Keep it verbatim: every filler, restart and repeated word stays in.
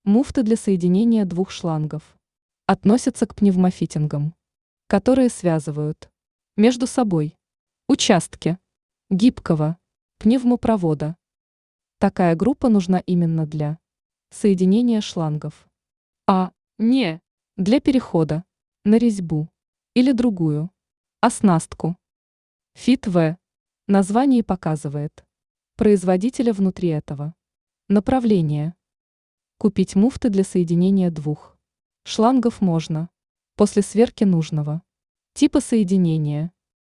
Муфты для соединения двух шлангов относятся к пневмофитингам, которые связывают между собой участки гибкого пневмопровода. Такая группа нужна именно для соединения шлангов, а не для перехода на резьбу или другую оснастку. ФИТ-В название показывает производителя внутри этого направления. Купить муфты для соединения двух шлангов можно после сверки нужного типа соединения